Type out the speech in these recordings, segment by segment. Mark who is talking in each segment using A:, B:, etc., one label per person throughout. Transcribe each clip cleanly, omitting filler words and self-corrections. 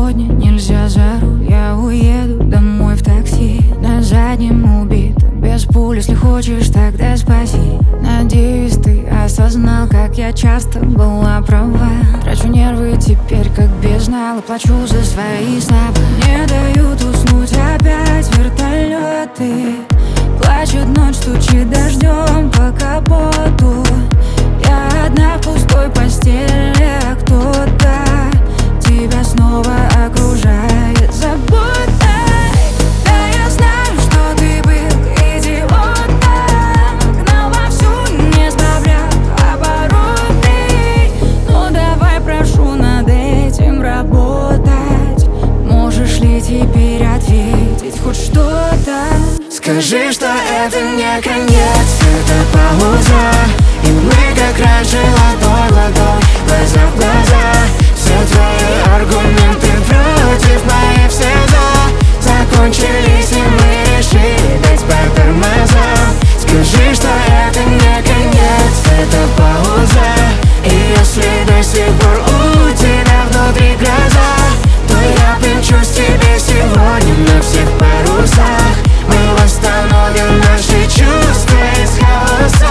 A: сегодня нельзя за руль. Я уеду домой в такси, на заднем убито, без пуль. Если хочешь, тогда спаси. Надеюсь, ты осознал, как я часто была права. Трачу нервы теперь как бездна, плачу за свои слова. Не дают уснуть опять вертолеты, плачет ночь, стучит дождем по капоту. Я одна в пустой постели, а кто-то тебя снова окружает заботой. Да, я знаю, что ты был идиотом, гнал вовсю, не сбавлял обороты. Ну давай, прошу, над этим работать. Можешь ли теперь ответить хоть что-то?
B: Скажи, что это не конец, это пауза, и мы как раньше ладонь в ладонь, глаза в глаза. Все твои аргументы против моих все за закончились, и мы решили дать по тормозам. Скажи, что это не конец, это пауза, и если до сих пор у тебя внутри гроза, то я примчусь тебе сегодня на всех парусах. Мы восстановим наши чувства из хаоса.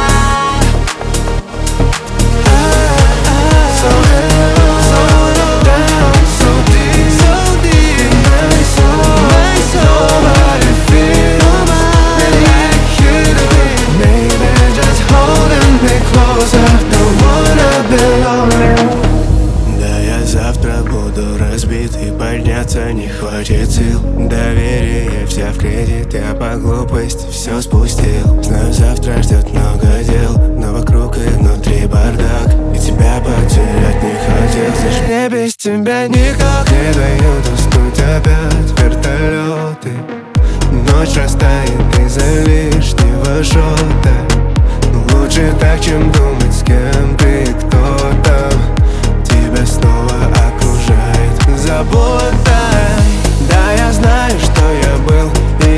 B: И подняться не хватит сил. Доверие взяв в кредит, я по глупости все спустил. Знаю, завтра ждет много дел, но вокруг и внутри бардак, и тебя потерять не хотел. Слышь, мне без тебя никак. Не дают уснуть опять вертолеты, ночь растает из-за лишнего шота. Лучше так, чем думать, с кем ты и кто там тебя снова окружает заботой. Да, я знаю, что я был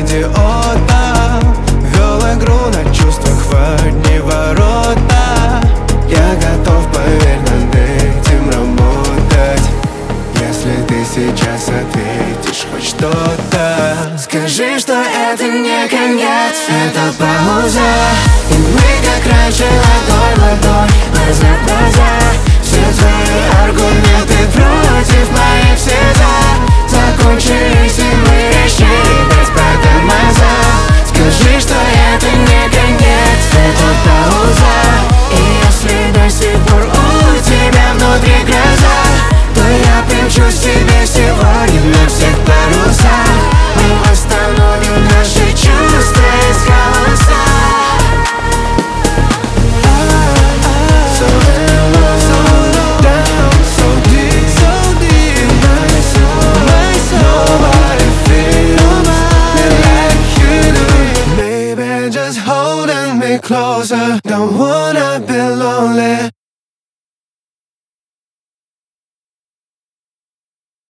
B: идиотом, вел игру на чувствах в одни ворота. Я готов, поверь, над этим работать, если ты сейчас ответишь хоть что-то. Скажи, что это не конец, это пауза, и мы как раньше ладонь в ладонь, глаза в глаза. Все твои аргументы против моих все за закончились, и мы решили дать по тормозам. Скажи, что это не конец, это пауза, и если до сих пор у тебя внутри гроза, то я примчусь тебе сегодня на всех парусах. Мы восстановим наши чувства из хаоса. Closer, don't want